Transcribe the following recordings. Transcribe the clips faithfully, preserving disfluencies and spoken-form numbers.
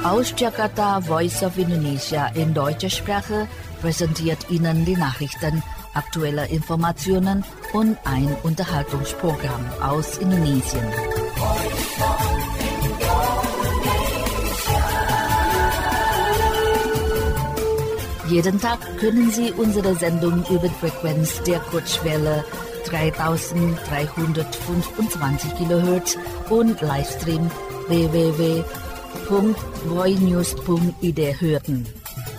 Aus Jakarta, Voice of Indonesia in deutscher Sprache präsentiert Ihnen die Nachrichten, aktuelle Informationen und ein Unterhaltungsprogramm aus Indonesien. Jeden Tag können Sie unsere Sendung über die Frequenz der Kurzwelle dreitausenddreihundertfünfundzwanzig Kilohertz und Livestream w w w punkt voinews punkt i d hören.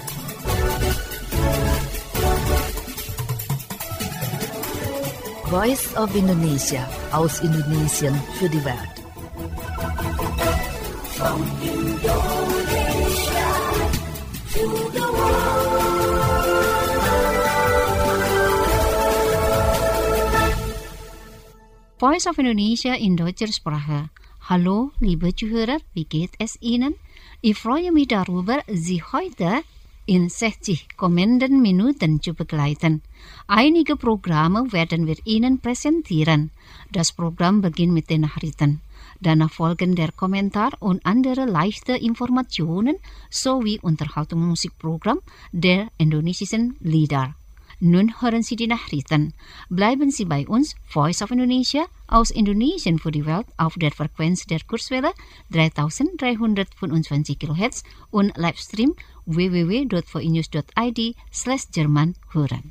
Voice of Indonesia, aus Indonesien für die Welt. From Indonesia to the world. Voice of Indonesia in deutscher Sprache. Hallo, liebe Zuhörer, wie geht es Ihnen? Ich freue mich darüber, Sie heute in sechzig kommenden Minuten zu begleiten. Einige Programme werden wir Ihnen präsentieren. Das Programm beginnt mit den Nachrichten. Danach folgen der Kommentar und andere leichte Informationen sowie Unterhaltungsmusikprogramm der indonesischen Lieder. Nun hören Sie die Nachrichten. Bleiben Sie bei uns, Voice of Indonesia, aus Indonesien für die Welt auf der Frequenz der Kurzwelle dreitausenddreihundertfünfundzwanzig Kilohertz und Livestream w w w punkt voinews punkt i d slash Jerman hören.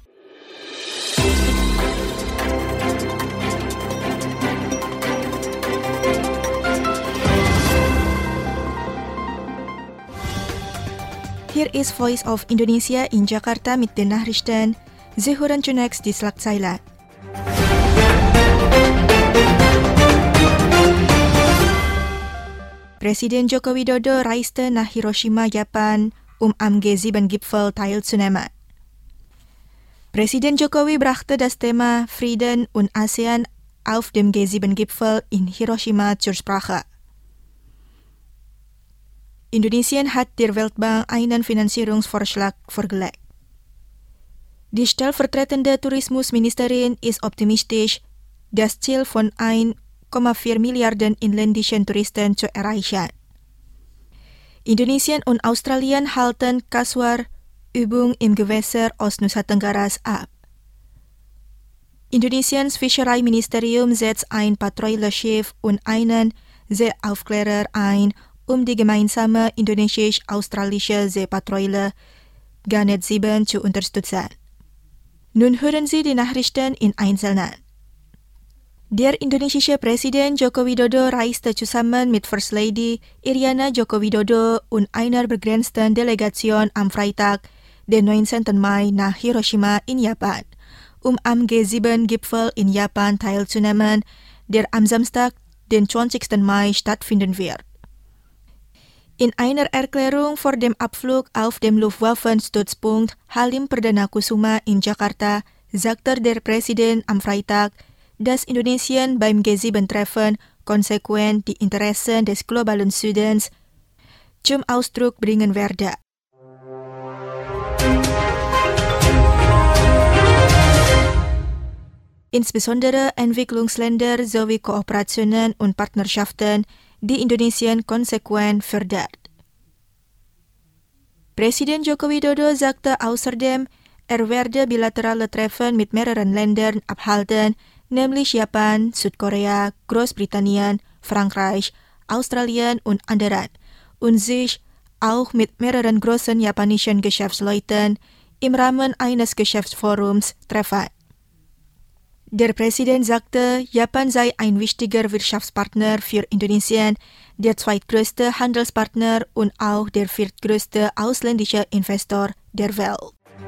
Hier ist Voice of Indonesia in Jakarta mit den Nachrichten. Sie hören zunächst die Schlagzeilen. Presiden Joko Widodo reiste nach Hiroshima, Japan, um am G sieben Gipfel teilzunehmen. Presiden Jokowi brachte das Thema Frieden und ASEAN auf dem G sieben Gipfel in Hiroshima zur Sprache. Indonesien hat der Weltbank einen Finanzierungsvorschlag vorgelegt. Die stellvertretende Tourismusministerin ist optimistisch, das Ziel von ein Komma vier Milliarden inländischen Touristen zu erreichen. Indonesien und Australien halten Kaswar-Übung im Gewässer Ostnusa Tenggaras ab. Indonesiens Fischereiministerium setzt ein Patrouilleschiff und einen Seeaufklärer ein, um die gemeinsame indonesisch-australische Seepatrouille Garnet sieben zu unterstützen. Nun hören Sie die Nachrichten in Einzelnen. Der indonesische Präsident Joko Widodo reiste zusammen mit First Lady Iriana Joko Widodo und einer begrenzten Delegation am Freitag, den neunzehnten Mai, nach Hiroshima in Japan, um am G sieben Gipfel in Japan teilzunehmen, der am Samstag, den zwanzigsten Mai, stattfinden wird. In einer Erklärung vor dem Abflug auf dem Luftwaffenstützpunkt Halim Perdana Kusuma in Jakarta sagte der Präsident am Freitag, dass Indonesien beim G sieben Treffen konsequent die Interessen des globalen Südens zum Ausdruck bringen werde. Insbesondere Entwicklungsländer sowie Kooperationen und Partnerschaften, die Indonesien konsequent fördert. Präsident Joko Widodo sagte außerdem, er werde bilaterale Treffen mit mehreren Ländern abhalten, nämlich Japan, Südkorea, Großbritannien, Frankreich, Australien und anderen, und sich auch mit mehreren großen japanischen Geschäftsleuten im Rahmen eines Geschäftsforums treffen. Der Präsident sagte, Japan sei ein wichtiger Wirtschaftspartner für Indonesien, der zweitgrößte Handelspartner und auch der viertgrößte ausländische Investor der Welt.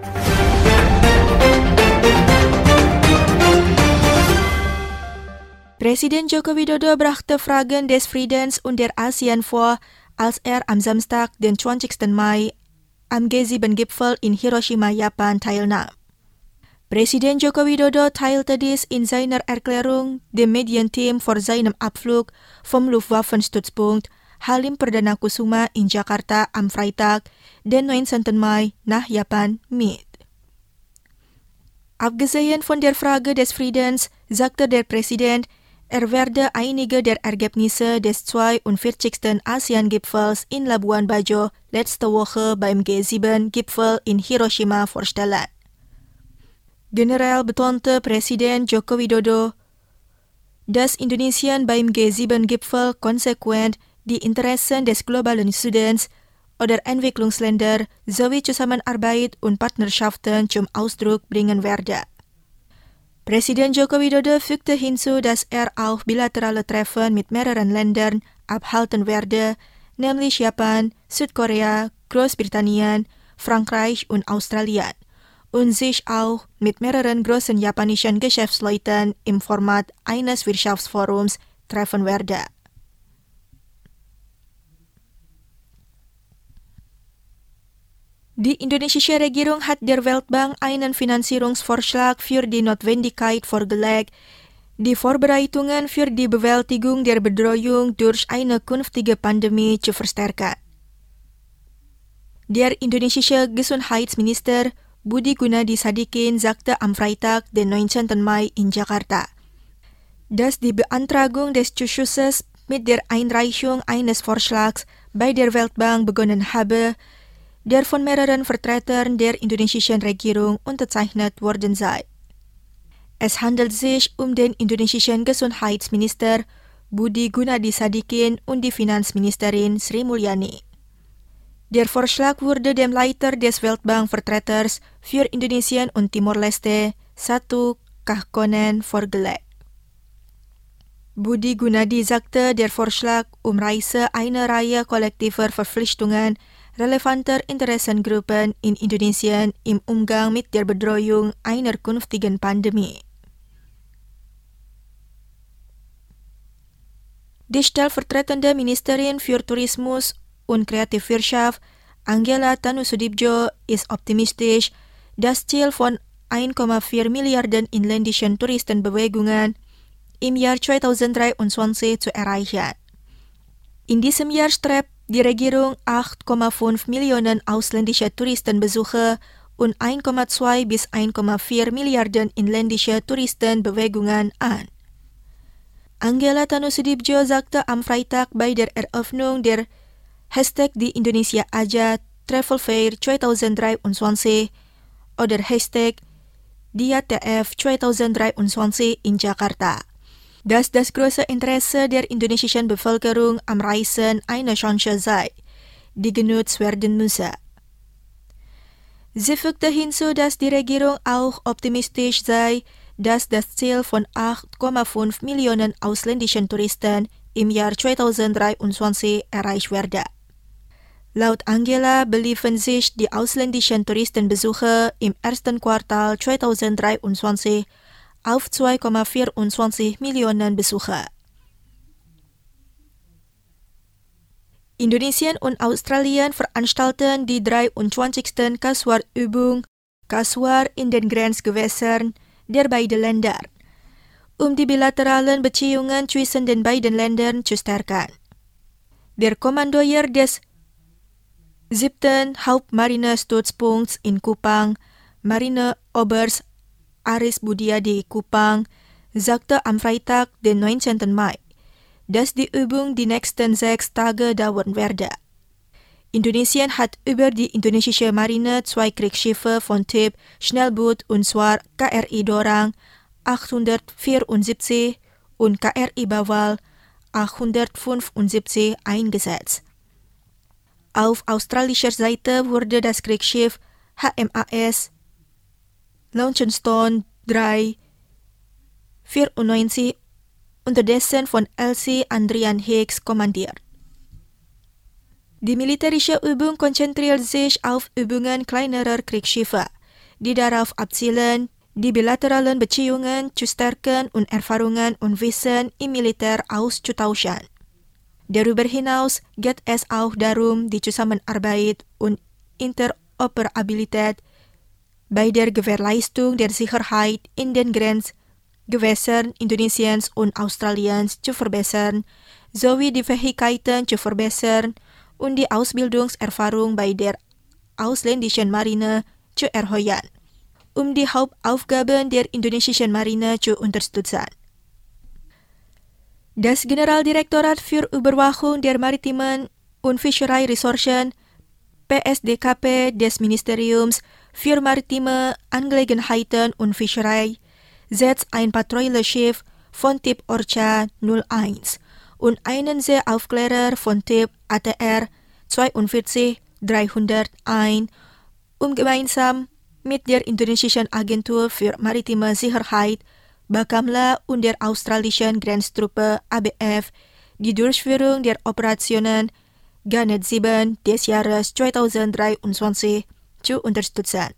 Präsident Joko Widodo brachte Fragen des Friedens und der ASEAN vor, als er am Samstag, den zwanzigsten Mai, am G sieben Gipfel in Hiroshima, Japan, teilnahm. Präsident Joko Widodo teilte dies in seiner Erklärung dem Medienteam vor seinem Abflug vom Luftwaffenstützpunkt Halim Perdana Kusuma in Jakarta am Freitag, den neunzehnten Mai, nach Japan mit. Abgesehen von der Frage des Friedens sagte der Präsident, Er werde einige der Ergebnisse des zweiundvierzigsten ASEAN-Gipfels in Labuan Bajo letzte Woche beim G sieben Gipfel in Hiroshima vorstellen. Generell betonte Präsident Joko Widodo, dass Indonesien beim G sieben Gipfel konsequent die Interessen des globalen Südens oder Entwicklungsländer sowie Zusammenarbeit und Partnerschaften zum Ausdruck bringen werde. Präsident Joko Widodo fügte hinzu, dass er auch bilaterale Treffen mit mehreren Ländern abhalten werde, nämlich Japan, Südkorea, Großbritannien, Frankreich und Australien, und sich auch mit mehreren großen japanischen Geschäftsleuten im Format eines Wirtschaftsforums treffen werde. Die indonesische Regierung hat der Weltbank einen Finanzierungsvorschlag für die Notwendigkeit vorgelegt, die Vorbereitungen für die Bewältigung der Bedrohung durch eine künftige Pandemie zu verstärken. Der indonesische Gesundheitsminister Budi Gunadi Sadikin sagte am Freitag, den neunzehnten Mai in Jakarta, dass die Beantragung des Zuschusses mit der Einreichung eines Vorschlags bei der Weltbank begonnen habe, der von mehreren Vertretern der indonesischen Regierung unterzeichnet worden sei. Es handelt sich um den indonesischen Gesundheitsminister Budi Gunadi Sadikin und die Finanzministerin Sri Mulyani. Der Vorschlag wurde dem Leiter des Weltbankvertreters für Indonesien und Timor-Leste, Satu Kahkonen, vorgelegt. Budi Gunadi sagte, der Vorschlag umreiße eine Reihe kollektiver Verpflichtungen relevanter Interessengruppen in Indonesien im Umgang mit der Bedrohung einer künftigen Pandemie. Die stellvertretende Ministerin für Tourismus und Kreativwirtschaft, Angela Tanusudibjo, ist optimistisch, das Ziel von eins Komma vier Milliarden inländischen Touristenbewegungen im Jahr zweitausenddreiundzwanzig zu erreichen. In diesem Jahr strebt die Regierung acht Komma fünf Millionen ausländische Touristenbesuche und eins Komma zwei bis eins Komma vier Milliarden inländische Touristenbewegungen an. Angela Tanusudibjo sagte am Freitag bei der Eröffnung der Hashtag die Indonesia Aja Travel Fair zweitausenddreiundzwanzig oder Hashtag D I A T F zweitausenddreiundzwanzig in Jakarta, dass das große Interesse der indonesischen Bevölkerung am Reisen eine Chance sei, die genutzt werden müsse. Sie fügte hinzu, dass die Regierung auch optimistisch sei, dass das Ziel von acht Komma fünf Millionen ausländischen Touristen im Jahr zweitausenddreiundzwanzig erreicht werde. Laut Angela beliefen sich die ausländischen Touristenbesuche im ersten Quartal zweitausenddreiundzwanzig auf zwei Komma vierundzwanzig Millionen Besucher. Indonesien und Australien veranstalten die dreiundzwanzigste Kaswar-Übung Kaswar in den Grenzgewässern der beiden Länder, um die bilateralen Beziehungen zwischen den beiden Ländern zu stärken. Der Kommandeur des siebten Hauptmarinestützpunkts in Kupang, Marineoberst Aris Budiadi Kupang, sagte am Freitag, den neunzehnten Mai, dass die Übung die nächsten sechs Tage dauern werde. Indonesien hat über die indonesische Marine zwei Kriegsschiffe von Typ Schnellboot und zwar K R I Dorang achthundertvierundsiebzig und K R I Bawal achthundertfünfundsiebzig eingesetzt. Auf australischer Seite wurde das Kriegsschiff H M A S Launceston drei vierundneunzig unterdessen von Elsie Andrian Hicks kommandiert. Die militärische Übung konzentriert sich auf Übungen kleinerer Kriegsschiffe, die darauf abzielen, die bilateralen Beziehungen zu stärken und Erfahrungen und Wissen im Militär auszutauschen. Darüber hinaus geht es auch darum, die Zusammenarbeit und Interoperabilität bei der Gewährleistung der Sicherheit in den Grenzgewässern Indonesiens und Australiens zu verbessern, sowie die Fähigkeiten zu verbessern und die Ausbildungserfahrung bei der ausländischen Marine zu erhöhen, um die Hauptaufgaben der indonesischen Marine zu unterstützen. Das Generaldirektorat für Überwachung der Maritimen und Fischereiressourcen P S D K P des Ministeriums für Maritime Angelegenheiten und Fischerei setzt ein Patrouilleschiff von Typ Orca null eins und einen Seeaufklärer von Typ A T R zweiundvierzig dreihundert ein, um gemeinsam mit der indonesischen Agentur für maritime Sicherheit Bakamla und der australischen Grenztruppe A B F die Durchführung der Operationen Garnet sieben des Jahres zweitausenddreiundzwanzig zu unterstützen.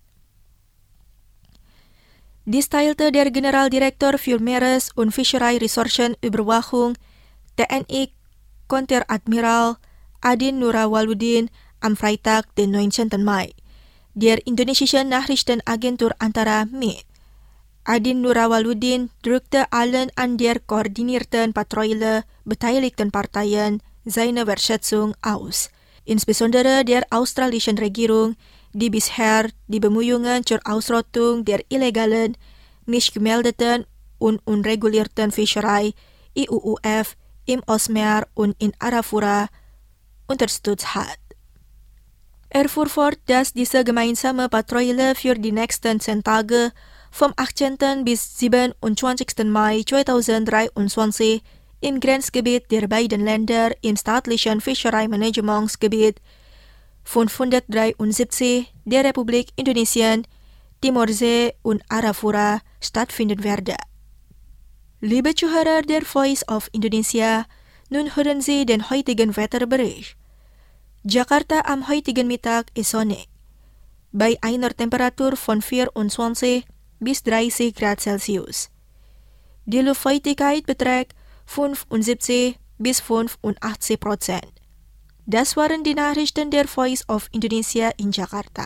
Dies teilte der Generaldirektor für Meeres- und Fischereiressourcenüberwachung T N I Konteradmiral Adin Nurawaluddin am Freitag, den neunzehnten Mai, der indonesischen Nachrichtenagentur Antara mit. Adin Nurawaluddin drückte allen an der koordinierten Patrouille beteiligten Parteien seine Wertschätzung aus, insbesondere der australischen Regierung, die bisher die Bemühungen zur Ausrottung der illegalen, nicht gemeldeten und unregulierten Fischerei I U U F im Ostmeer und in Arafura unterstützt hat. Er fuhr fort, dass diese gemeinsame Patrouille für die nächsten zehn Tage vom achtzehnten bis siebenundzwanzigsten Mai zweitausenddreiundzwanzig im Grenzgebiet der beiden Länder im staatlichen Fischereimanagementsgebiet fünfhundertdreiundsiebzig der Republik Indonesien, Timorsee und Arafura stattfinden werde. Liebe Zuhörer der Voice of Indonesia, nun hören Sie den heutigen Wetterbericht. Jakarta am heutigen Mittag ist sonnig, bei einer Temperatur von vierundzwanzig bis dreißig Grad Celsius. Die Luftfeuchtigkeit beträgt fünfundsiebzig bis fünfundachtzig Prozent. Das waren die Nachrichten der Voice of Indonesia in Jakarta.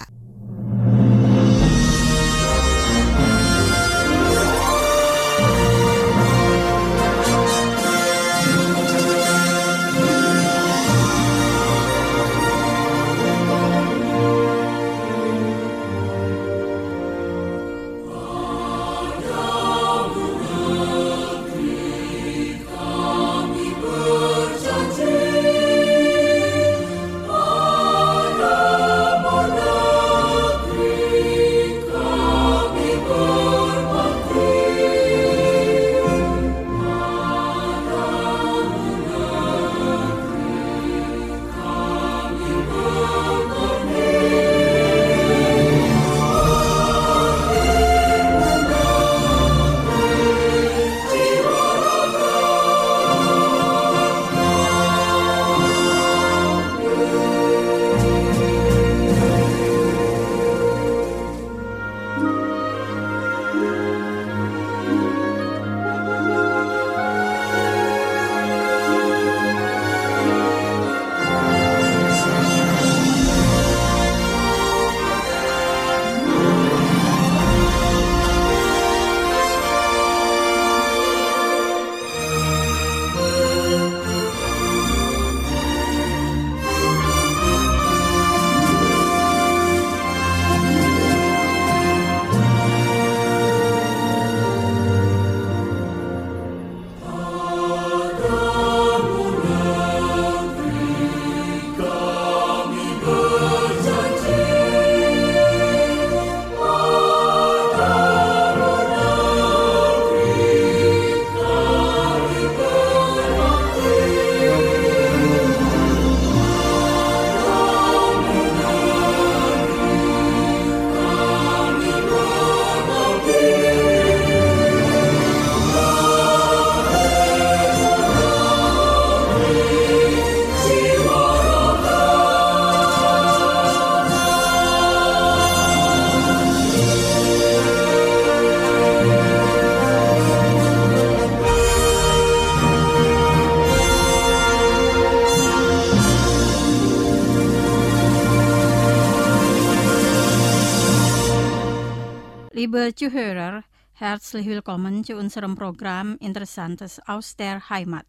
Liebe Zuhörer, herzlich willkommen zu unserem Programm Interessantes aus der Heimat.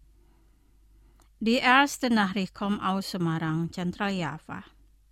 Die erste Nachricht kommt aus Semarang, Zentraljava.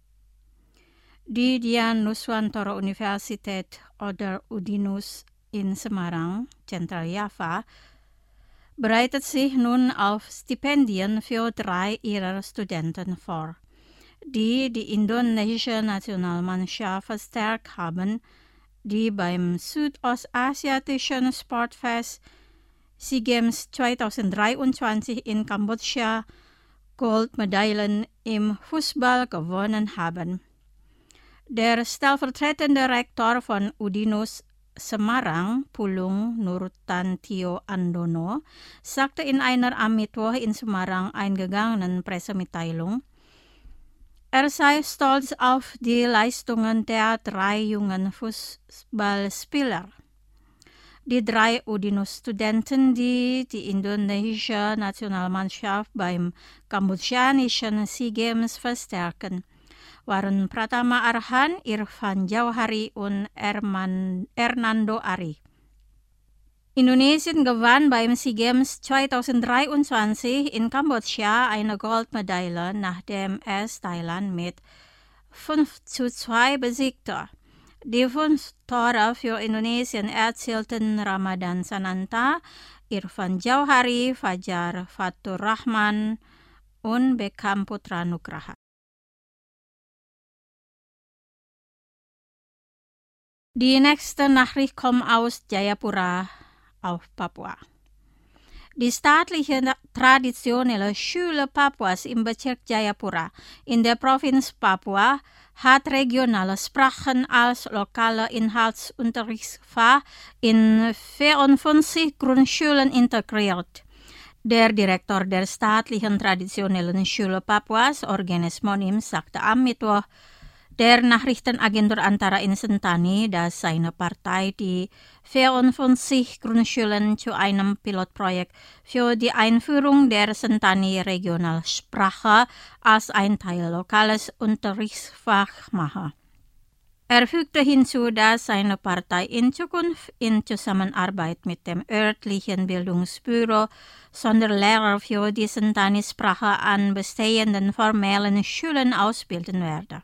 Die Dian Nuswantoro Universität oder Udinus in Semarang, Zentraljava, bereitet sich nun auf Stipendien für drei ihrer Studenten vor, die die indonesische Nationalmannschaft verstärkt haben, die beim Südostasiatischen Sportfest SEA Games zwanzig dreiundzwanzig in Kambodscha Goldmedaillen im Fußball gewonnen haben. Der stellvertretende Rektor von Udinus Semarang, Pulung Nurtantio Andono, sagte in einer am Mittwoch in Semarang eingegangenen Pressemitteilung, er sei stolz auf die Leistungen der drei jungen Fußballspieler. Die drei Udinus-Studenten, die die indonesische Nationalmannschaft beim kambodschanischen SEA Games verstärken, waren Pratama Arhan, Irfan Jauhari und Erman, Hernando Ari. Indonesien gewann beim SEA Games zwanzig dreiundzwanzig in Kambodscha eine Goldmedaille, nachdem es Thailand mit fünf zu zwei besiegte. Die fünf Tore für Indonesien erzielten Ramadan Sananta, Irfan Jauhari, Fajar Fatur Rahman und Beckham Putra Nugraha. Die nächste Nachricht kommt aus Jayapura auf Papua. Die staatliche traditionelle Schule Papuas im Bezirk Jayapura in der Provinz Papua hat regionale Sprachen als lokale Inhaltsunterrichtsfach in vierundfünfzig Grundschulen integriert. Der Direktor der staatlichen traditionellen Schule Papuas, Orgenes Monim, sagte am Mittwoch der Nachrichtenagentur Antara Insentani, dass seine Partei die vierundfünfzig Grundschulen zu einem Pilotprojekt für die Einführung der Sentani-Regionalsprache als ein Teil lokales Unterrichtsfach mache. Er fügte hinzu, dass seine Partei in Zukunft in Zusammenarbeit mit dem örtlichen Bildungsbüro Sonderlehrer für die Sentani-Sprache an bestehenden formellen Schulen ausbilden werde.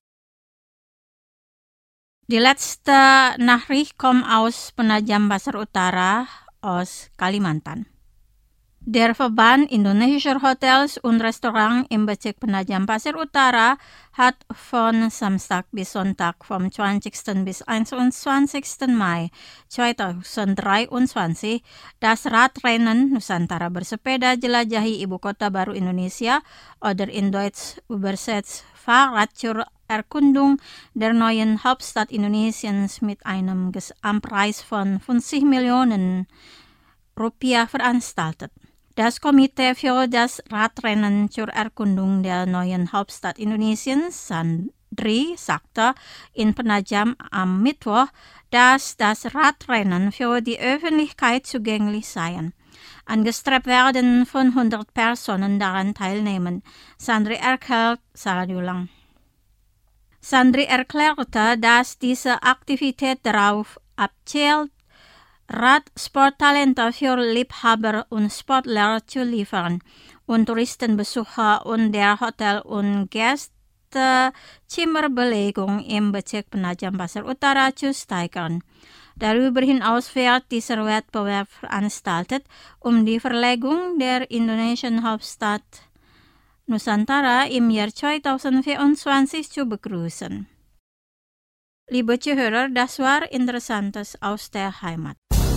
Die letzte Nachricht kommt aus Penajam Pasar Utara aus Kalimantan. Der Verband Indonesischer Hotels und Restaurants im Bezirk Penajam Pasar Utara hat von Samstag bis Sonntag vom zwanzigsten bis einundzwanzigsten Mai zweitausenddreiundzwanzig das Radrennen Nusantara Bersepeda Jelajahi Ibu Kota Baru Indonesia oder in Deutsch übersetzt Fahrrad zur Erkundung der neuen Hauptstadt Indonesiens mit einem Gesamtpreis von fünfzig Millionen Rupiah veranstaltet. Das Komitee für das Radrennen zur Erkundung der neuen Hauptstadt Indonesiens, Sandri, sagte in Penajam am Mittwoch, dass das Radrennen für die Öffentlichkeit zugänglich sei. Angestrebt werden von hundert Personen daran teilnehmen. Sandri erklärt, Saradiulang. Sandri erklärte, dass diese Aktivität darauf abzielt, Radsporttalente für Liebhaber und Sportler zu liefern und Touristenbesucher und der Hotel- und Gästezimmerbelegung im Bezirk Penajam Pasar Utara zu steigern. Darüber hinaus wird dieser Wettbewerb veranstaltet, um die Verlegung der indonesischen Hauptstadt Nusantara im Jahr zweitausendvierundzwanzig zu begrüßen. Liebe Zuhörer, das war Interessantes aus der Heimat.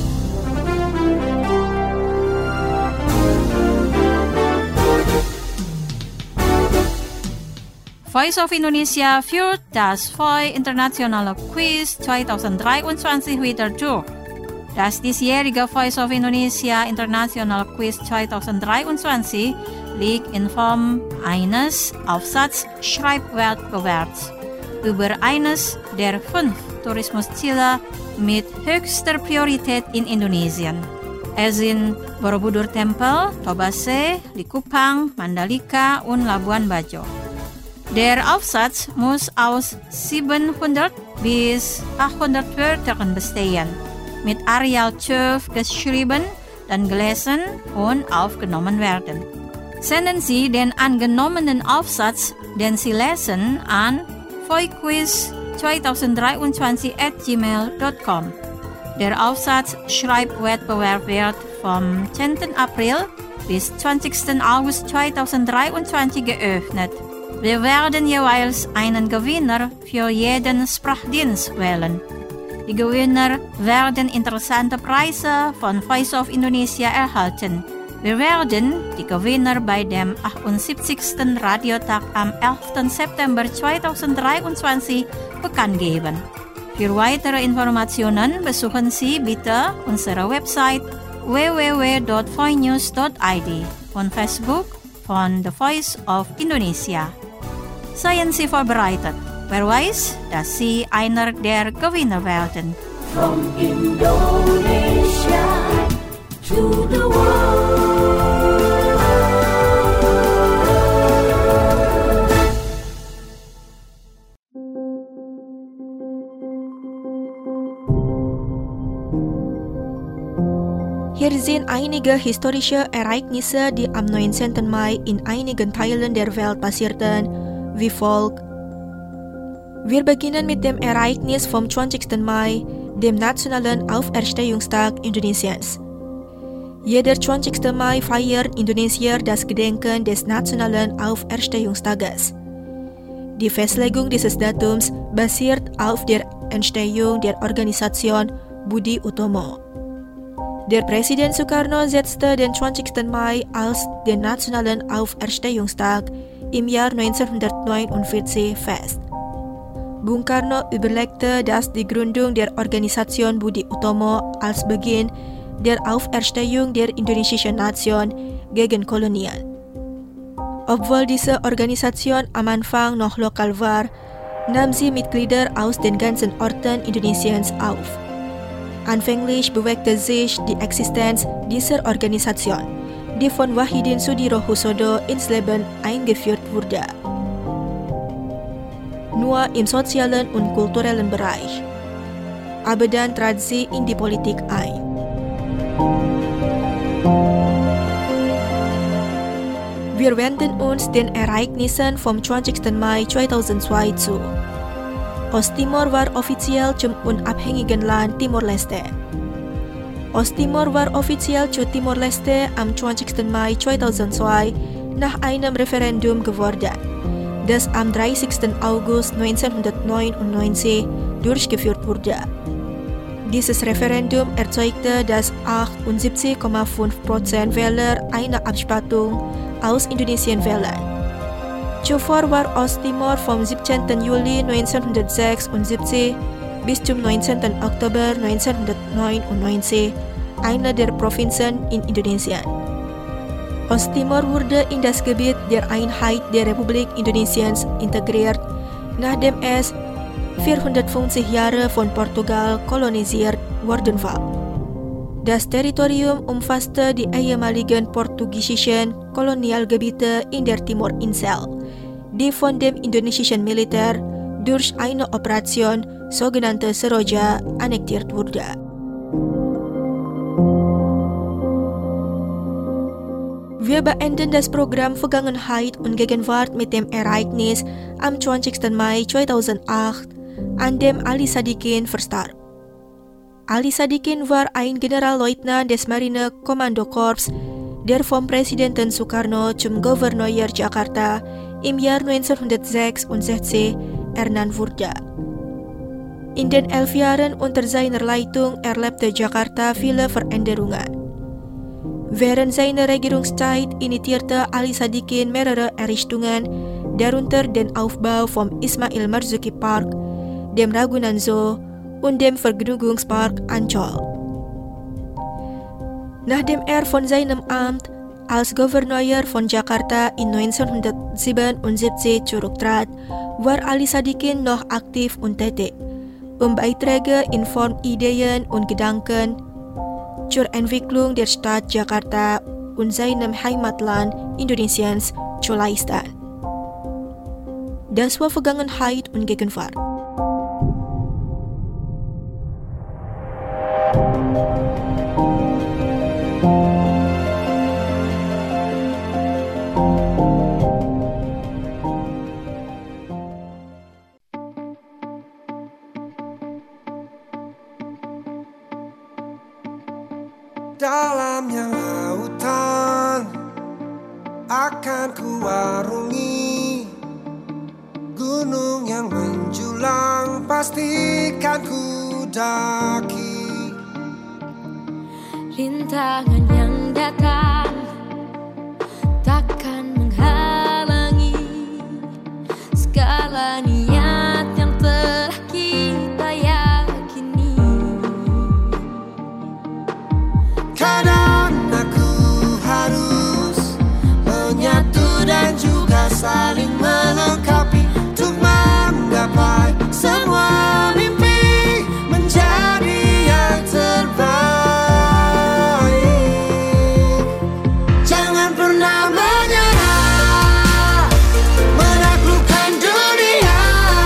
Voice of Indonesia führt das V O I Internationale Quiz zwanzig dreiundzwanzig wieder durch. Das diesjährige Voice of Indonesia International Quiz zwanzig dreiundzwanzig liegt in Form eines Aufsatz-Schreibwettbewerbs über eines der fünf Tourismusziele mit höchster Priorität in Indonesien. Es sind Borobudur Tempel, Tobase, Likupang, Mandalika und Labuan Bajo. Der Aufsatz muss aus siebenhundert bis achthundert Wörtern bestehen, mit Arial zwölf geschrieben, dann gelesen und aufgenommen werden. Senden Sie den angenommenen Aufsatz, den Sie lesen, an voiquiz zwanzig dreiundzwanzig at gmail dot com. Der Aufsatz-Schreibwettbewerb wird vom zehnten April bis zwanzigsten August zweitausenddreiundzwanzig geöffnet. Wir werden jeweils einen Gewinner für jeden Sprachdienst wählen. Die Gewinner werden interessante Preise von Voice of Indonesia erhalten. Wir werden die Gewinner bei dem achtundsiebzigsten Radiotag am elften September zweitausenddreiundzwanzig bekannt geben. Für weitere Informationen besuchen Sie bitte unsere Website w w w dot voinews dot i d und Facebook von The Voice of Indonesia. Seien Sie vorbereitet. Wer weiß, dass Sie einer der Gewinner werden. From Indonesia to the world. Hier sind einige historische Ereignisse, die am neunzehnten Mai in einigen Teilen der Welt passierten, wie folgt. Wir beginnen mit dem Ereignis vom zwanzigsten Mai, dem Nationalen Auferstehungstag Indonesiens. Jeder zwanzigste Mai feiert Indonesier das Gedenken des Nationalen Auferstehungstages. Die Festlegung dieses Datums basiert auf der Entstehung der Organisation Budi Utomo. Der Präsident Sukarno setzte den zwanzigsten Mai als den Nationalen Auferstehungstag im Jahr neunzehnhundertneunundvierzig fest. Bung Karno überlegte, dass die Gründung der Organisation Budi Utomo als Beginn der Auferstehung der indonesischen Nation gegen Kolonien. Obwohl diese Organisation am Anfang noch lokal war, nahm sie Mitglieder aus den ganzen Orten Indonesiens auf. Anfänglich bewegte sich die Existenz dieser Organisation, die von Wahidin Sudirohusodo ins Leben eingeführt wurde. Nur im sozialen und kulturellen Bereich. Aber dann trat sie in die Politik ein. Wir wenden uns den Ereignissen vom zwanzigsten Mai zweitausendzwei zu. Osttimor war offiziell zum unabhängigen Land Timor-Leste. Osttimor war offiziell zu Timor-Leste am zwanzigsten Mai zweitausendzwei nach einem Referendum geworden, das am dreißigsten August neunzehnhundertneunundneunzig durchgeführt wurde. Dieses Referendum erzeugte, dass achtundsiebzig Komma fünf Prozent Wähler eine Abspaltung aus Indonesien wählen. Zuvor war Osttimor vom siebzehnten Juli neunzehnhundertsechsundsiebzig bis zum neunzehnten Oktober neunzehnhundertneunundneunzig eine der Provinzen in Indonesien. Osttimor wurde in das Gebiet der Einheit der Republik Indonesiens integriert, nachdem es vierhundertfünfzig Jahre von Portugal kolonisiert worden war. Das Territorium umfasste die ehemaligen portugiesischen Kolonialgebiete in der Timorinsel, die von dem indonesischen Militär durch eine Operation, sogenannte Seroja, annektiert wurde. Wir beenden das Programm Vergangenheit und Gegenwart mit dem Ereignis am zwanzigsten Mai zweitausendacht, an dem Ali Sadikin verstarb. Ali Sadikin war ein Generalleutnant des Marine-Kommandokorps, der vom Präsidenten Sukarno zum Gouverneur Jakarta im Jahr neunzehnhundertsechsundsechzig ernannt wurde. In den elf Jahren unter seiner Leitung erlebte Jakarta viele Veränderungen. Während seiner Regierungszeit initiierte Ali Sadikin mehrere Errichtungen, darunter den Aufbau vom Ismail Marzuki Park, dem Ragunan Zoo und dem Vergnügungspark Ancol. Nachdem er von seinem Amt als Gouverneur von Jakarta in neunzehnhundertsiebenundsiebzig zurücktrat, war Ali Sadikin noch aktiv und tätig, um Beiträge in Form Ideen und Gedanken zur Entwicklung der Stadt Jakarta und seinem Heimatland Indonesiens zu leisten. Das war Vergangenheit und Gegenwart. Dalamnya akan kuarungi gunung yang menjulang, pastikan ku daki. Rintangan yang datang takkan menghalangi segala niat yang telah kita yakini. Kadang aku harus menyatu dan juga saling melengkapi untuk menggapai semua mimpi menjadi yang terbaik. Jangan pernah menyerah, menaklukkan dunia.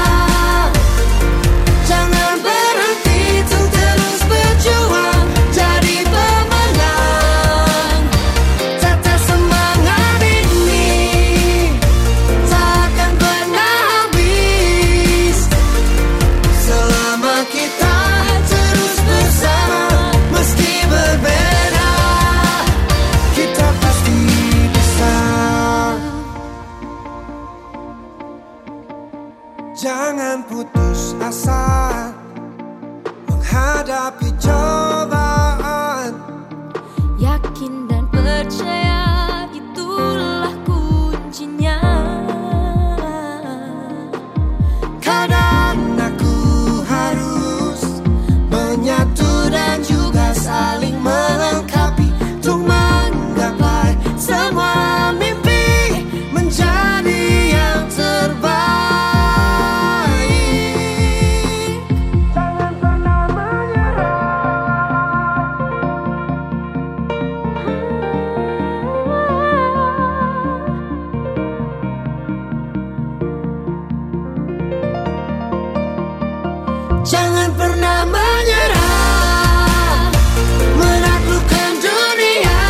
Jangan berhenti untuk terus berjuang, jadi pemenang. Tetap semangat ini takkan pernah habis selama kita terus bersama. Meski berbeda, kita pasti bisa. Jangan putus asa menghadapi cobaan. Yakin dan percaya itulah kuncinya. Kadang aku harus menyatu dan juga saling melengkapi untuk menggapai semua mimpi menjadi yang terbaik. Jangan pernah menyerah. Jangan pernah menyerah, menaklukkan dunia.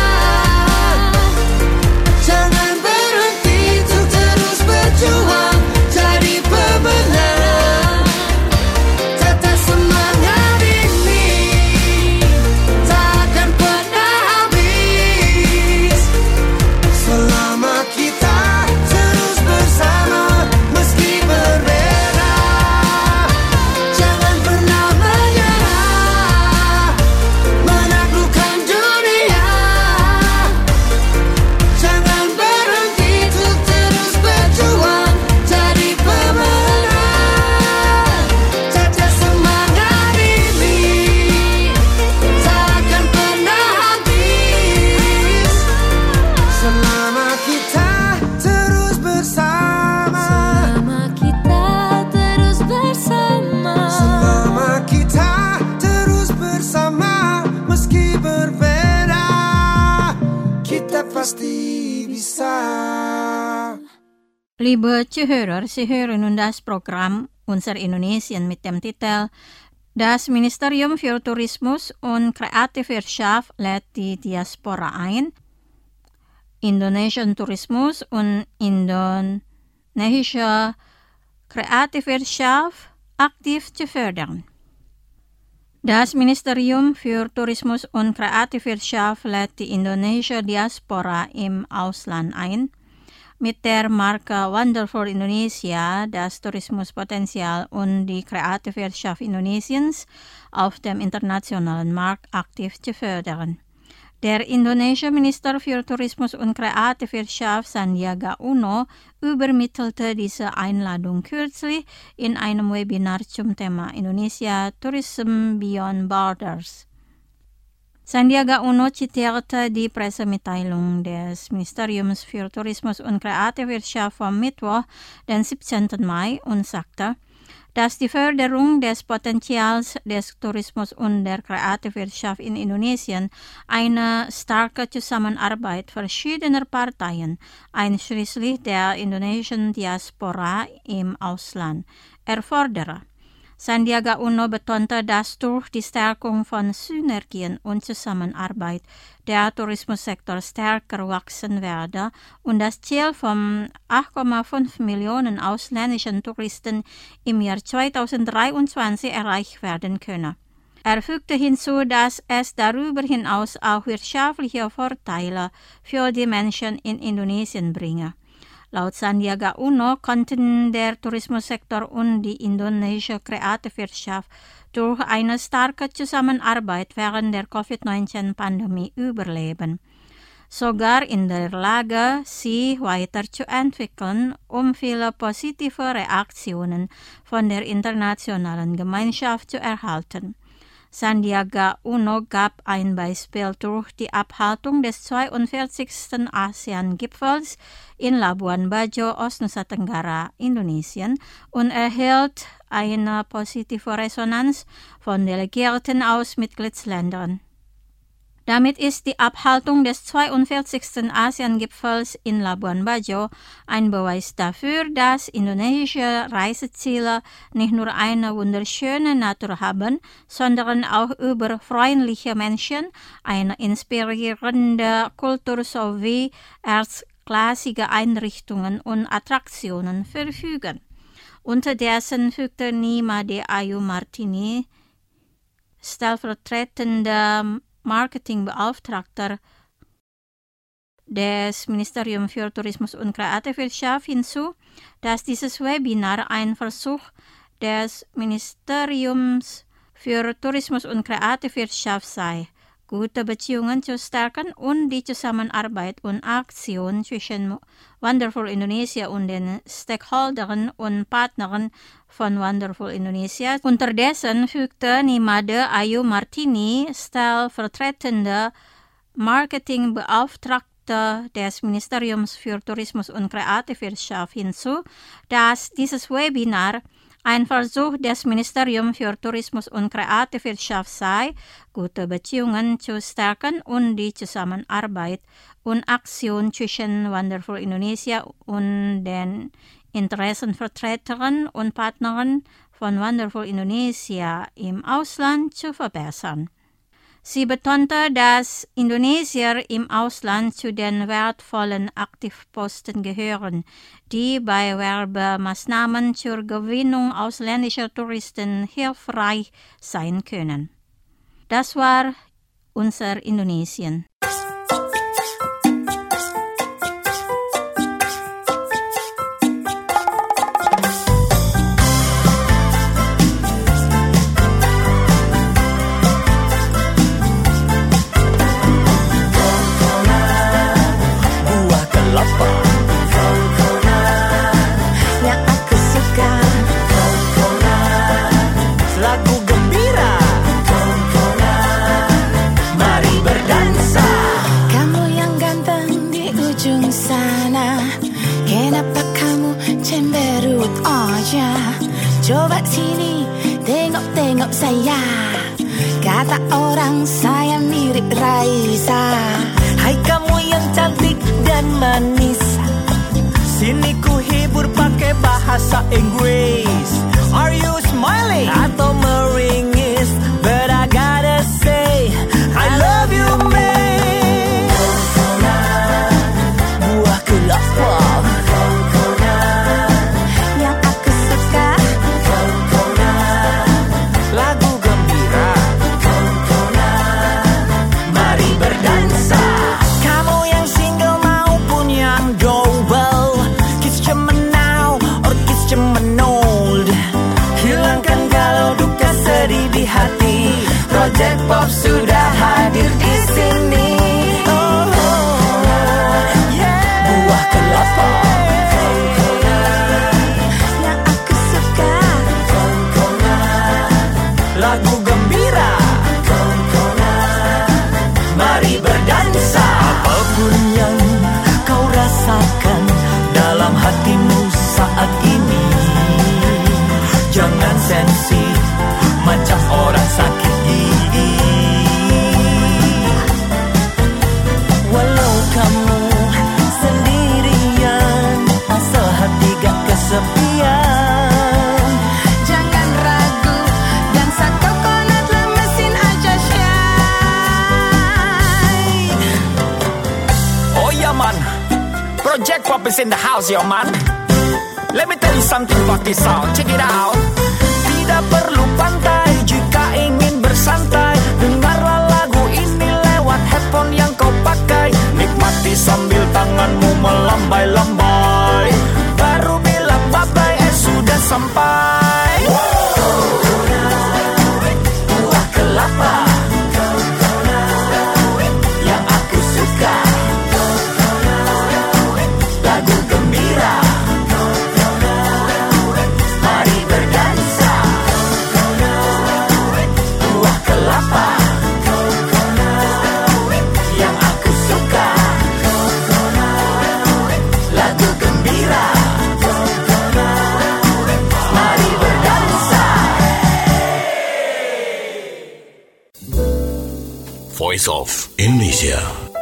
Jangan berhenti untuk terus berjuang, jadi pemenang. Tetap semangat ini takkan pernah habis selama kita terus bersama. Meski berbeda, jangan pernah menyerah, menaklukkan dunia. Jangan berhenti untuk terus berjuang, jadi pemenang. Tetap semangat ini takkan pernah habis selama kita terus bersama. Selama kita terus bersama. Selama kita terus bersama, meski berbeda, kita pasti bisa. Liebe Zuhörer, Sie hören nun das Programm Unser Indonesien mit dem Titel Das Ministerium für Tourismus und Kreativwirtschaft lädt die Diaspora ein, Indonesian Tourismus und indonesische Kreativwirtschaft aktiv zu fördern. Das Ministerium für Tourismus und Kreativwirtschaft lädt die indonesische Diaspora im Ausland ein, mit der Marke Wonderful Indonesia das Tourismuspotenzial und die Kreativwirtschaft Indonesiens auf dem internationalen Markt aktiv zu fördern. Der indonesische Minister für Tourismus und Kreativwirtschaft Sandiaga Uno übermittelte diese Einladung kürzlich in einem Webinar zum Thema Indonesia Tourism Beyond Borders. Sandiaga Uno zitierte die Pressemitteilung des Ministeriums für Tourismus und Kreativwirtschaft vom Mittwoch, den siebzehnten Mai, und sagte, dass die Förderung des Potenzials des Tourismus und der Kreativwirtschaft in Indonesien eine starke Zusammenarbeit verschiedener Parteien, einschließlich der indonesischen Diaspora im Ausland, erfordere. Sandiaga Uno betonte, dass durch die Stärkung von Synergien und Zusammenarbeit der Tourismussektor stärker wachsen werde und das Ziel von acht Komma fünf Millionen ausländischen Touristen im Jahr zweitausenddreiundzwanzig erreicht werden könne. Er fügte hinzu, dass es darüber hinaus auch wirtschaftliche Vorteile für die Menschen in Indonesien bringe. Laut Sandiaga Uno konnten der Tourismussektor und die indonesische Kreativwirtschaft durch eine starke Zusammenarbeit während der Covid neunzehn-Pandemie überleben. Sogar in der Lage, sie weiterzuentwickeln, um viele positive Reaktionen von der internationalen Gemeinschaft zu erhalten. Sandiaga Uno gab ein Beispiel durch die Abhaltung des zweiundvierzigsten ASEAN-Gipfels in Labuan Bajo, Ostnusa Tenggara, Indonesien und erhielt eine positive Resonanz von Delegierten aus Mitgliedsländern. Damit ist die Abhaltung des zweiundvierzigsten ASEAN-Gipfels in Labuan Bajo ein Beweis dafür, dass indonesische Reiseziele nicht nur eine wunderschöne Natur haben, sondern auch über freundliche Menschen, eine inspirierende Kultur sowie erstklassige Einrichtungen und Attraktionen verfügen. Unterdessen fügte Nimade Ayu Martini, stellvertretende Marketingbeauftragter des Ministeriums für Tourismus und Kreativwirtschaft hinzu, dass dieses Webinar ein Versuch des Ministeriums für Tourismus und Kreativwirtschaft sei, gute Beziehungen zu stärken und die Zusammenarbeit und Aktion zwischen Wonderful Indonesia und den Stakeholdern und Partnern von Wonderful Indonesia. Unterdessen fügte Nimade Ayu Martini, stellvertretende Marketingbeauftragte des Ministeriums für Tourismus und Kreativwirtschaft hinzu, dass dieses Webinar ein Versuch des Ministeriums für Tourismus und Kreativwirtschaft sei, gute Beziehungen zu stärken und die Zusammenarbeit und Aktion zwischen Wonderful Indonesia und den Interessenvertretern und Partnern von Wonderful Indonesia im Ausland zu verbessern. Sie betonte, dass Indonesier im Ausland zu den wertvollen Aktivposten gehören, die bei Werbemaßnahmen zur Gewinnung ausländischer Touristen hilfreich sein können. Das war unser Indonesien. Coba sini, tengok-tengok saya. Kata orang saya mirip Raisa. Hai kamu yang cantik dan manis, sini ku hibur pakai bahasa Inggris. Are you smiling atau meringis? But I gotta say I love you, man. Buah kelapa yang aku suka, lagu gembira, mari berdansa. Kamu yang single maupun yang double, kiss cemenau or kiss cemenol. Hilangkan galau duka sedih di hati. Project Pop sudah hadir di sini. Oh, yeah. Buah kelapa yang aku suka, lagu gembira, mari berdansa. Apapun yang kau rasakan dalam hatimu saat ini, jangan sensi macam orang sakit gigi. Walau kamu sendirian, asal hati gak kesepian. jangan ragu dan satu kokonatlah mesin aja shy. Oh yeah man, Project Pop is in the house yo man. Let me tell you something about this sound, check it out. Tidak perlu pantai jika ingin bersantai. tanganmu melambai-lambai, baru bilang bye-bye, eh sudah sampai. Buah kelapa yang aku suka, lagu gembira, mari berdansa. Buah kelapa yang aku suka, lagu gembira, mari berdansa. Voice of Indonesia.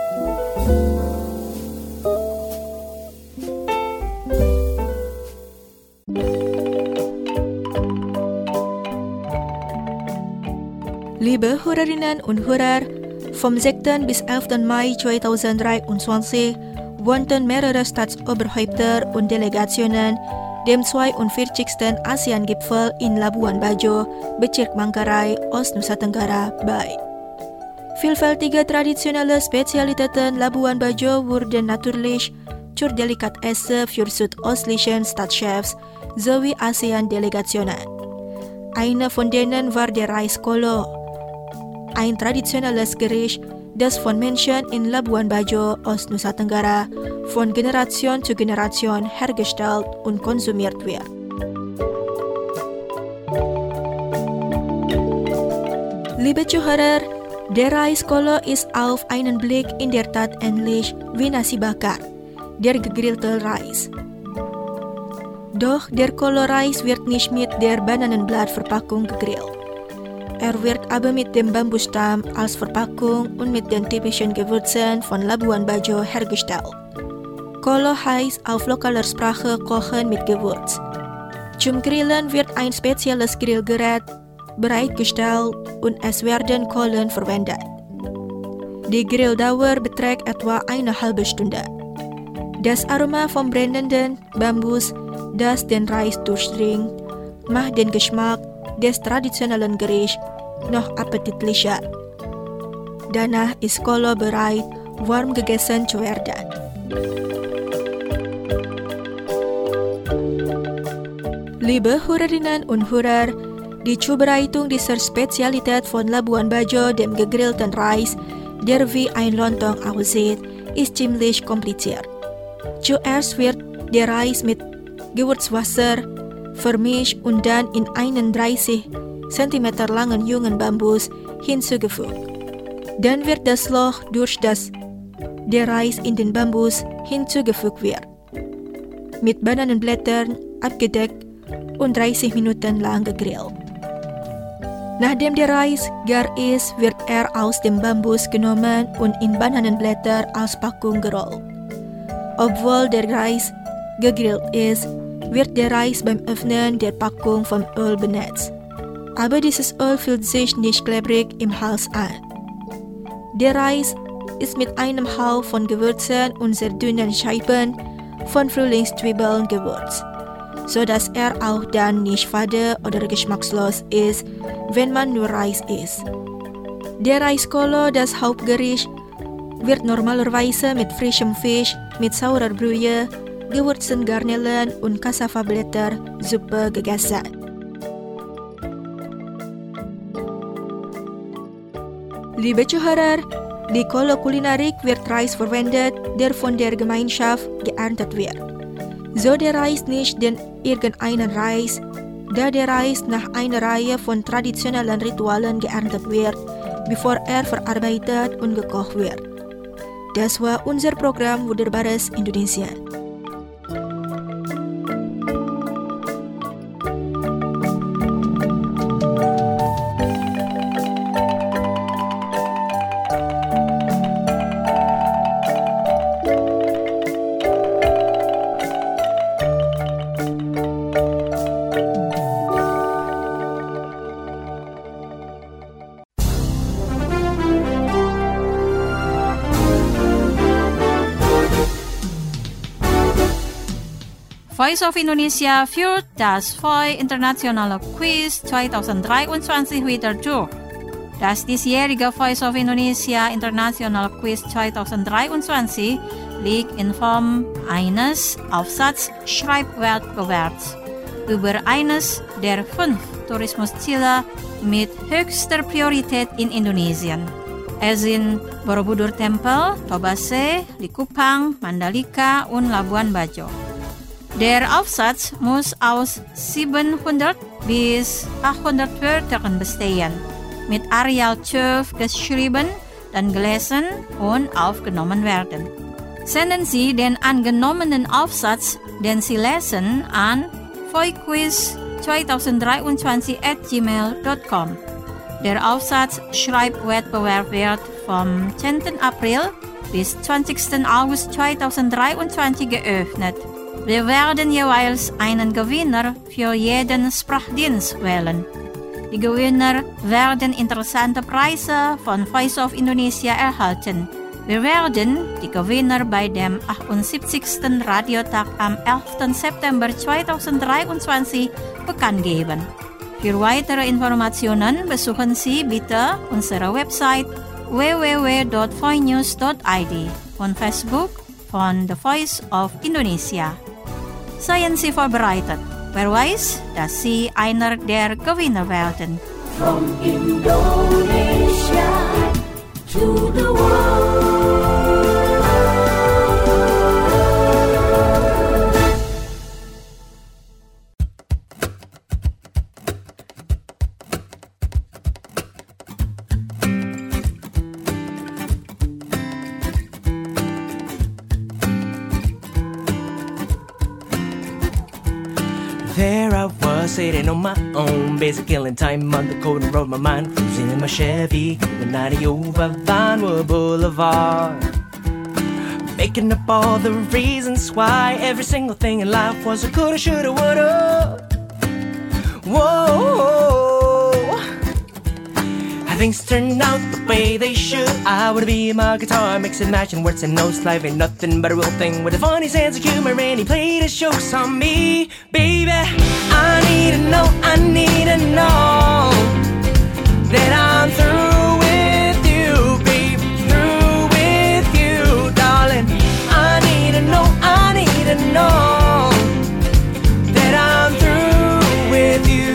Liebe Hörerinnen und Hörer, vom sechsten bis elften Mai zweitausenddreiundzwanzig wurden mehrere Staatsoberhäupter und Delegationen dem zweiundvierzigsten ASEAN-Gipfel in Labuan Bajo, Bezirk Manggarai, Ost-Nusa Tenggara bei. Vielfältige traditionelle Spezialitäten Labuan Bajo wurden natürlich zur Delikatesse für südöstlichen Stadtchefs sowie ASEAN-Delegationen. Eine von denen war der Reiskolo, ein traditionelles Gericht, das von Menschen in Labuan Bajo, Ost-Nusa Tenggara, von Generation zu Generation hergestellt und konsumiert wird. Liebe Zuhörer, der Reiskolo ist auf einen Blick in der Tat ähnlich wie Nasi Bakar, der gegrillte Reis. Doch der Kolo-Reis wird nicht mit der Bananenblattverpackung gegrillt. Er wird aber mit dem Bambusstamm als Verpackung und mit den typischen Gewürzen von Labuan Bajo hergestellt. Kolo heißt auf lokaler Sprache Kochen mit Gewürz. Zum Grillen wird ein spezielles Grillgerät bereitgestellt und es werden Kohlen verwendet. Die Grilldauer beträgt etwa eine halbe Stunde. Das Aroma vom brennenden Bambus, das den Reis durchdringt, macht den Geschmack des traditionellen Gerichts noch appetitlicher. Danach ist Kolo bereit, warm gegessen zu werden. Liebe Hörerinnen und Hörer, die Zubereitung dieser Spezialität von Labuan Bajo, dem gegrillten Reis, der wie ein Lontong aussieht, ist ziemlich kompliziert. Zuerst wird der Reis mit Gewürzwasser vermischt und dann in einen dreißig Zentimeter langen jungen Bambus hinzugefügt. Dann wird das Loch, durch das der Reis in den Bambus hinzugefügt wird, mit Bananenblättern abgedeckt und dreißig Minuten lang gegrillt. Nachdem der Reis gar ist, wird er aus dem Bambus genommen und in Bananenblätter als Packung gerollt. Obwohl der Reis gegrillt ist, wird der Reis beim Öffnen der Packung vom Öl benetzt. Aber dieses Öl fühlt sich nicht klebrig im Hals an. Der Reis ist mit einem Hauch von Gewürzen und sehr dünnen Scheiben von Frühlingszwiebeln gewürzt, sodass er auch dann nicht fade oder geschmackslos ist, wenn man nur Reis isst. Der Reiskolo, das Hauptgericht, wird normalerweise mit frischem Fisch, mit saurer Brühe, gewürzten Garnelen und Cassava-Blätter-Suppe gegessen. Liebe Zuhörer, die Kolo-Kulinarik wird Reis verwendet, der von der Gemeinschaft geerntet wird. So der Reis nicht den irgendeinen Reis, da der Reis nach einer Reihe von traditionellen Ritualen geerntet wird, bevor er verarbeitet und gekocht wird. Das war unser Programm Wunderbares Indonesia. Voice of Indonesia führt das V O I Internationale Quiz zweitausenddreiundzwanzig wieder durch. Das diesjährige Voice of Indonesia International Quiz zweitausenddreiundzwanzig liegt in Form eines Aufsatzes Schreibwettbewerbs über eines der fünf Tourismusziele mit höchster Priorität in Indonesien. Es sind Borobudur Tempel, Tobase, Likupang, Mandalika und Labuan Bajo. Der Aufsatz muss aus siebenhundert bis achthundert Wörtern bestehen, mit Arial zwölf geschrieben, dann gelesen und aufgenommen werden. Senden Sie den angenommenen Aufsatz, den Sie lesen, an voiquiz zwanzig dreiundzwanzig at gmail dot com. Der Aufsatz Schreibwettbewerb wird vom zehnten April bis zwanzigsten August zweitausenddreiundzwanzig geöffnet. Wir werden jeweils einen Gewinner für jeden Sprachdienst wählen. Die Gewinner werden interessante Preise von Voice of Indonesia erhalten. Wir werden die Gewinner bei dem achtundsiebzigsten Radiotag am elften September zweitausenddreiundzwanzig bekannt geben. Für weitere Informationen besuchen Sie bitte unsere Website w w w dot voinews dot i d und Facebook von The Voice of Indonesia. Seien Sie vorbereitet. Wer weiß, dass Sie einer der Gewinner werden. From Indonesia to the world. There I was, sitting on my own, basic killing time on the corner of my mind, cruising in my Chevy, going ninety over Vinewood Boulevard, making up all the reasons why every single thing in life was a coulda, shoulda, woulda. Whoa, things turned out the way they should. I wanna be my guitar, mixing, matching words and notes. Life ain't nothing but a real thing with a funny sense of humor, and he played his jokes on me, baby. I need to know, I need to know that I'm through with you, babe, through with you, darling. I need to know, I need to know that I'm through with you.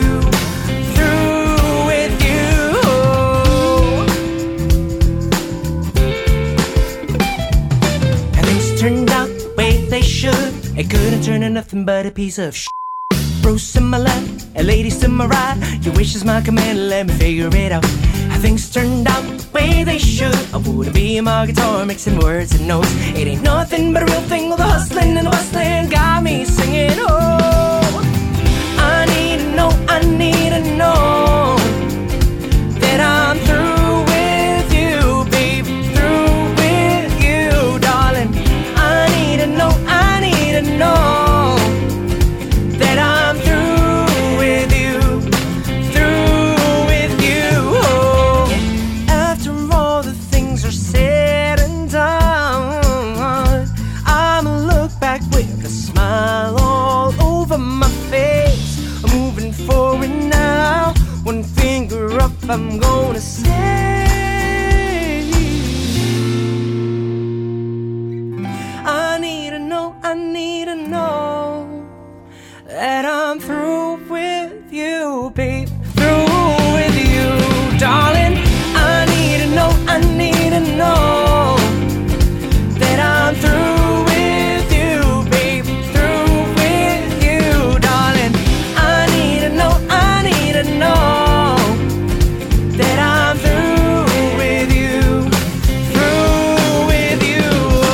Turned out the way they should. It couldn't turn to nothing but a piece of shit. Bruce to my left, and ladies to my right. Your wish is my command, let me figure it out. How things turned out the way they should. I wouldn't be my guitar, mixing words and notes. It ain't nothing but a real thing. All the hustling and the bustling got me singing. Oh, I need to know, I need to know that I'm through with you, babe, through with you, darling. I need to know, I need to know that I'm through with you, through with you. Oh, after all the things are said and done, I'ma look back with a smile all over my face. I'm moving forward now, one finger up, I'm gonna say I need to know, I need to know that I'm through with you, babe, through with you, darling. I need to know, I need to know that I'm through with you, babe, through with you, darling. I need to know, I need to know that I'm through with you, through with you.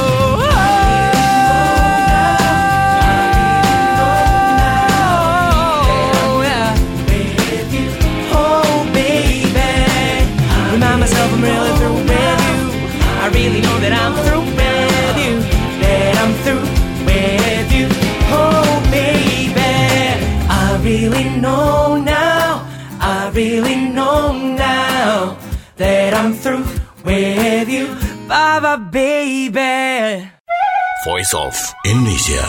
I'm really through with you. I really know that I'm through with you, that I'm through with you. Oh baby, I really know now, I really know now that I'm through with you. Bye bye baby. Voice of Indonesia.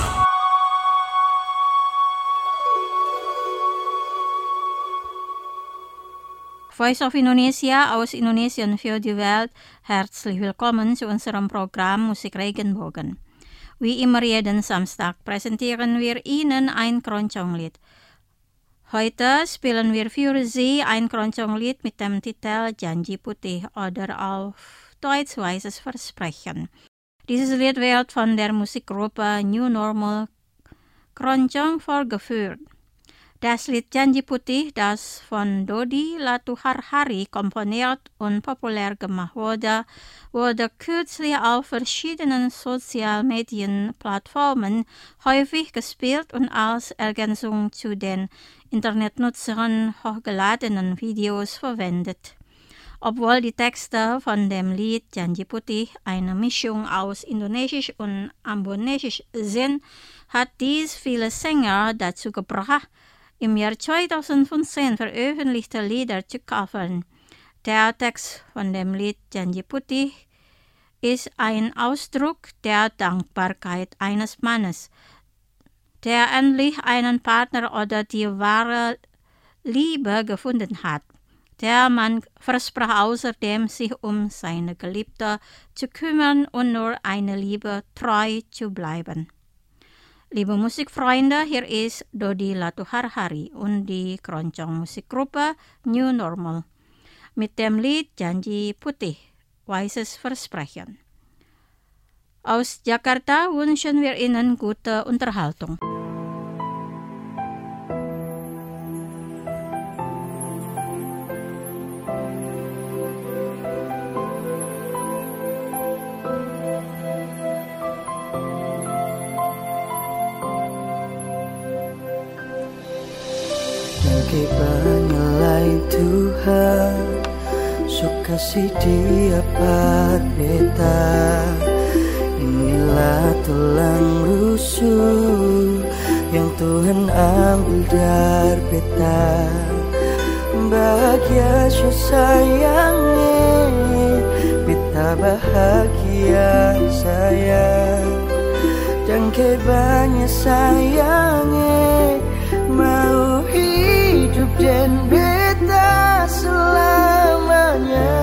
Voice of Indonesia aus Indonesien für die Welt. Herzlich willkommen zu unserem Programm Musik Regenbogen. Wie immer jeden Samstag präsentieren wir Ihnen ein Kronchonglied. Heute spielen wir für Sie ein Kronchonglied mit dem Titel Janji Putih oder auf Deutsch Weißes Versprechen. Dieses Lied wird von der Musikgruppe New Normal Keroncong vorgeführt. Das Lied Janji Putih, das von Dodi Latuharhari komponiert und populär gemacht wurde, wurde kürzlich auf verschiedenen Sozialmedienplattformen häufig gespielt und als Ergänzung zu den Internetnutzern hochgeladenen Videos verwendet. Obwohl die Texte von dem Lied Janji Putih eine Mischung aus Indonesisch und Ambonesisch sind, hat dies viele Sänger dazu gebracht, im Jahr zweitausendfünfzehn veröffentlichte Lieder zu covern. Der Text von dem Lied Janji Putih ist ein Ausdruck der Dankbarkeit eines Mannes, der endlich einen Partner oder die wahre Liebe gefunden hat. Der Mann versprach außerdem, sich um seine Geliebte zu kümmern und nur eine Liebe treu zu bleiben. Liebe Musikfreunde, hier ist Dodi Latuharhari und die Keroncong Musikgruppe New Normal mit dem Lied Janji Putih, Weißes Versprechen. Aus Jakarta wünschen wir Ihnen gute Unterhaltung. Banyak Tuhan, suka si dia berbeda. Inilah tulang rusuk yang Tuhan ambil dari beta. Bahagia sayangnya, beta bahagia sayang. Dan kebanyak sayangnya, mau hidup dan beta selamanya.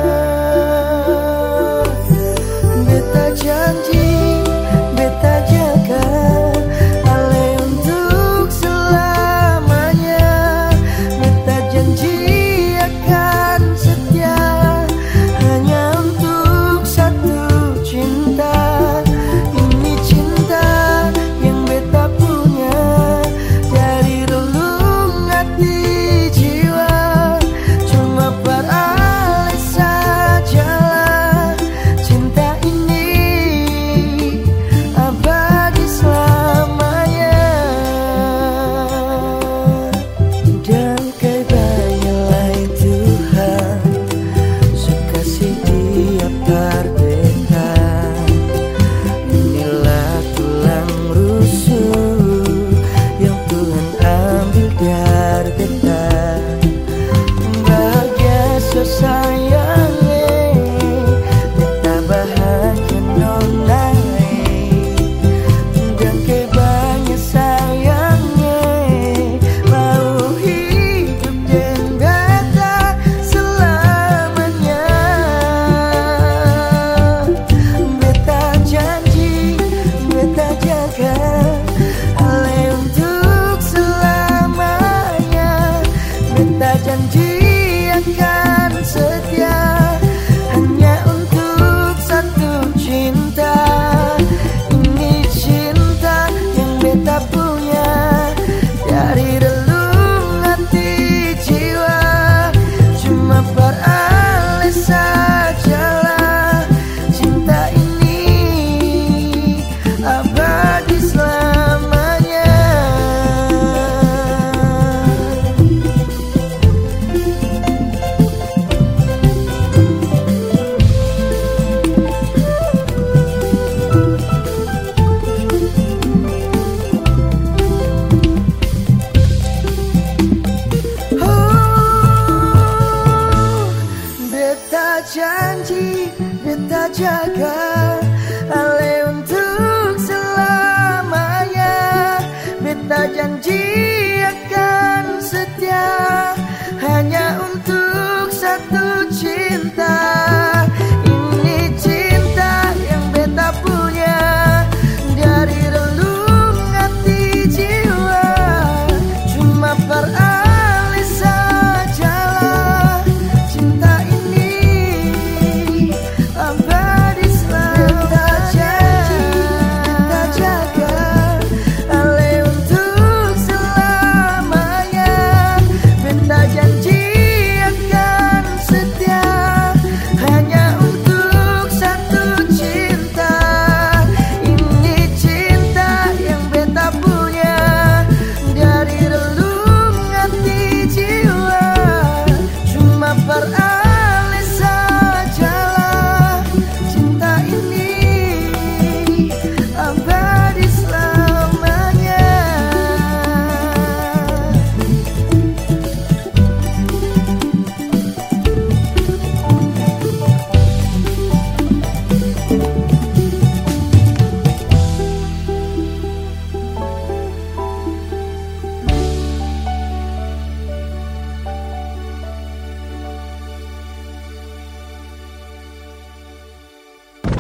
Beta janji, beta jaga ale untuk selamanya. Beta janji akan setia hanya untuk satu cinta. Ini cinta yang beta punya dari relung hati jiwa. Cuma beralih sajalah cinta ini abadi selamanya. Dan kebanyalah Tuhan, suka si dia berbeda. Inilah tulang rusuk yang Tuhan ambil dari beta. Bahagia sayangnya, beta bahagia nonai. Dan kebanyak sayangnya, mau hidup dan beta selamanya. Beta janji, beta jaga ale untuk selamanya. Beta janji akan setia hanya untuk satu cinta. Ini cinta yang beta punya dari relung hati jiwa. Cuma beralih sajalah cinta ini abadi selamanya. Oh, beta janji, beta jaga ale untuk selamanya. Beta janji akan setia hanya untuk satu cinta. Ini cinta yang beta punya dari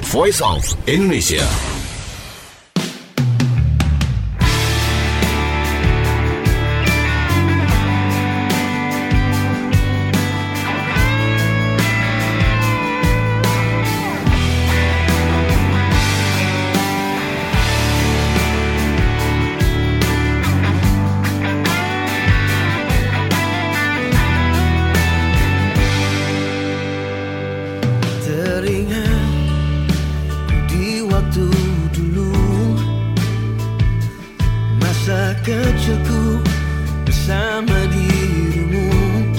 Voice of Indonesia. Kecilku bersama dirimu,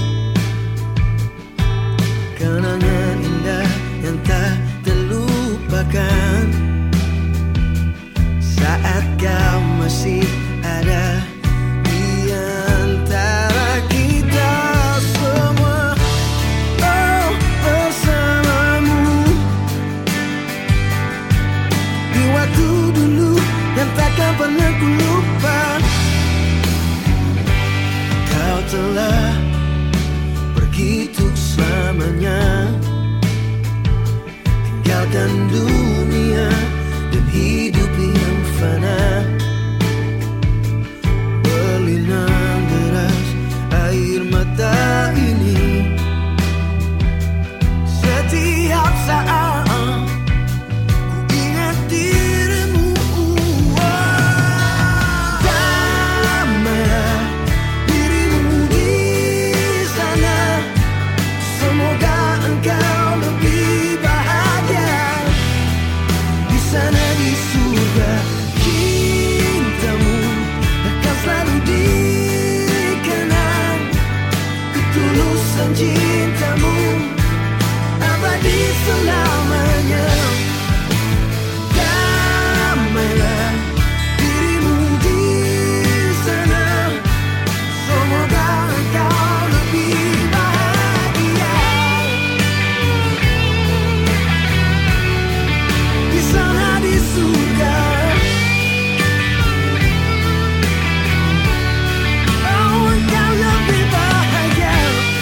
kenangan indah yang tak terlupakan saat kau masih ada di antara kita semua. Oh, bersamamu di waktu dulu yang takkan pernah ku lupa. Kau telah pergi untuk selamanya, tinggalkan dunia dan hidup yang fana. Berlinang deras air mata ini setiap saat ku ingat dirimu. Cintamu abadi selamanya. Damailah dirimu di sana, semoga engkau lebih bahagia di sana di surga. Oh, engkau lebih bahagia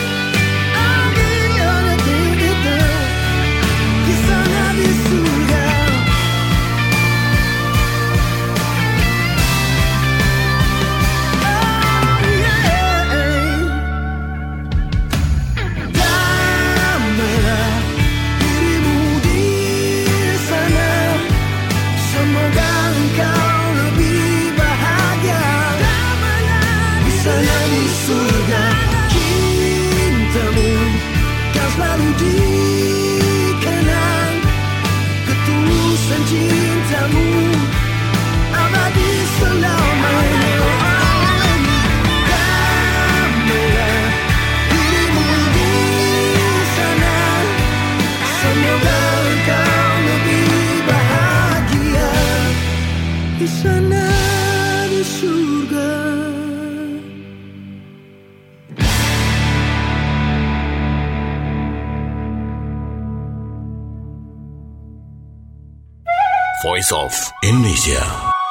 Voice of Indonesia.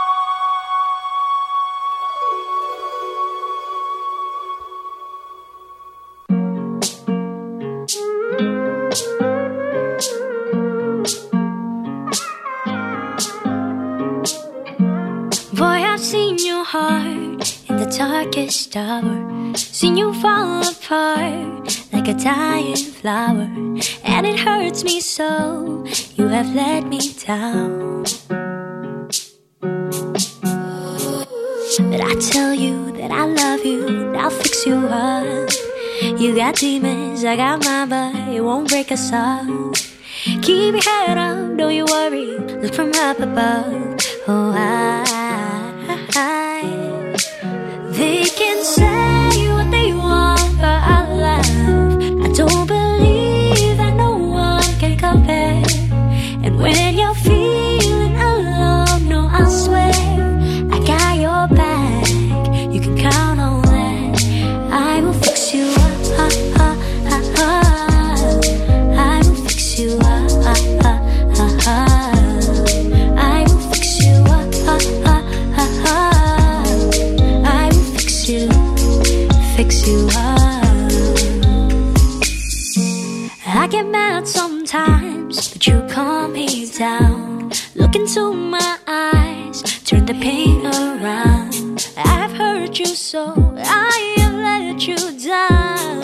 Boy, I've seen your heart in the darkest hour, seen you fall apart like a dying flower, and it hurts me so. You have let me down, but I tell you that I love you and I'll fix you up. You got demons, I got mine, but it won't break us up. Keep your head up, don't you worry, look from up above. Oh, I, I they can say what they want, but I love. I don't believe that no one can compare. And when you're feeling alone, no, I swear I got your back. You can count on that. I will fix you up, up, up, up, up. I will fix you up, up, up, up, up. I will fix you up, up, up. into my eyes, turn the pain around. I've hurt you so, I have let you down.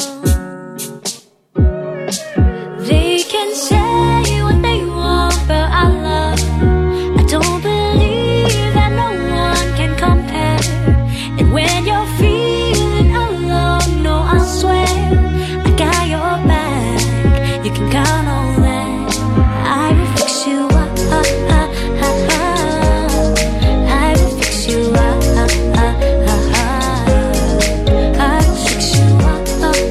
They can say what they want, but I love you. I don't believe that no one can compare. And when you're feeling alone, no, I swear I got your back. You can count on that. I will fix you up. I will fix you up. I will fix you up.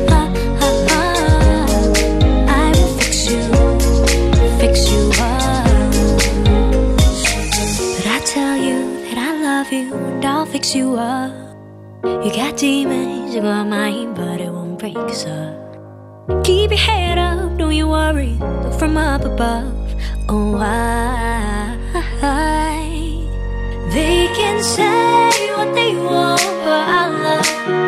I will fix you, fix you up. But I tell you that I love you and I'll fix you up. You got demons in my mind, but it won't break us up. Keep your head up, don't you worry. Look from up above. Oh, I, they can say what they want, but I love